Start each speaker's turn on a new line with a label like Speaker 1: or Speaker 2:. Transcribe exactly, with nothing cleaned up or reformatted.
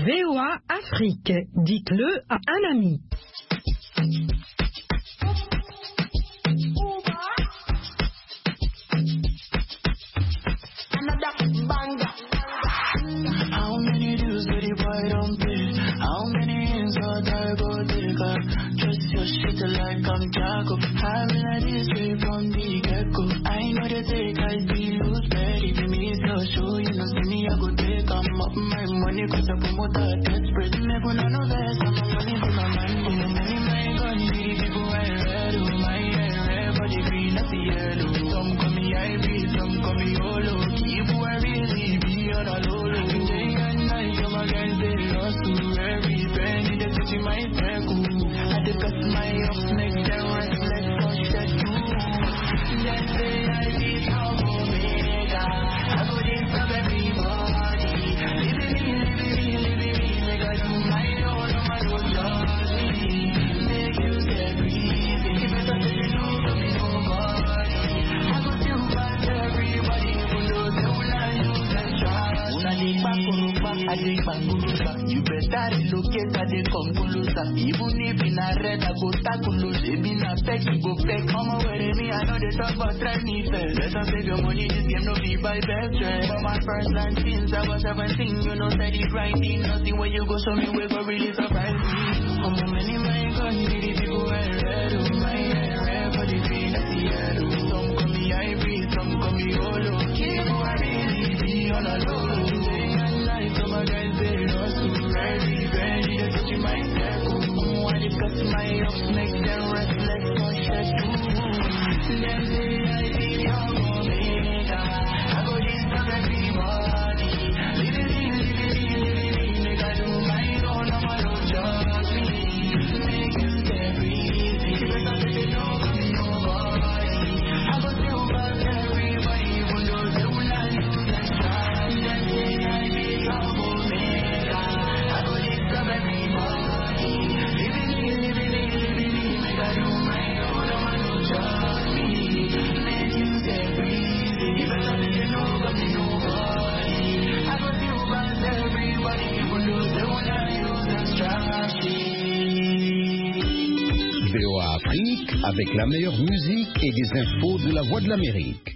Speaker 1: V O A Afrique, dites-le à un ami.
Speaker 2: How many dudes did he boy don't pay? How many insult I go take up? Trust your shit like I'm Jacob. Having a history from the get-go. I know they take I be loose, but if me so show you know see me I go take I'm up my money cause I promote a desperate. Never know no less, I'm a money to my man. Oh, money my gun, need people I red. Oh, my hair red, body green at the yellow. Some call me Ivy, some call me Olo. Keep who I really be on a low low. Day and night, come again, they lost to every penny, they touching my circle. I had to cut my ups, make them restless, push that too. Then say I be some omega. I go this of everybody. Living me, living me, living me. Make I do my own, no man will judge me. Make you get breezy. If it's something you know, don't be nobody. I go still pass everybody. Even though they will not use that trust. Una dey back on back, I dey back on back. You better relocate, I dey come closer. Even if in a red, I go tackle loose. If in a peg, you go peg. Come over with me, I know they talk about try me first. Let us save your money, this game no be by best dress. For my first line since I was seventeen, you know steady grinding. Nothing where you go, show me where go really surprise me. Come on, many my gun, the people wear red. Oh, my hair red, for the green at the yellow. Some call me Ivory, some call me Olo. Keep who I really be on a low. Day and night, some of guys they lost to very, very, they touching my circle. Why they cut my ups, make them restless, don't shed too. Then say I be young omega. I go this of everybody. Living me, living me, living me. Make I do my own, no man don't judge me. Make you get breezy. If it's something they know, but me nobody. I go still pass everybody, even though they will not use that try. Then say I be young omega. I go this of everybody. Living me, living me, living me. Make I do my own, no man don't judge me. Make you get breezy. If it's something they know, but me nobody. I go still pass everybody, even though they will not use that strategy.
Speaker 3: V O A Afrique, avec la meilleure musique et des infos de la Voix de l'Amérique.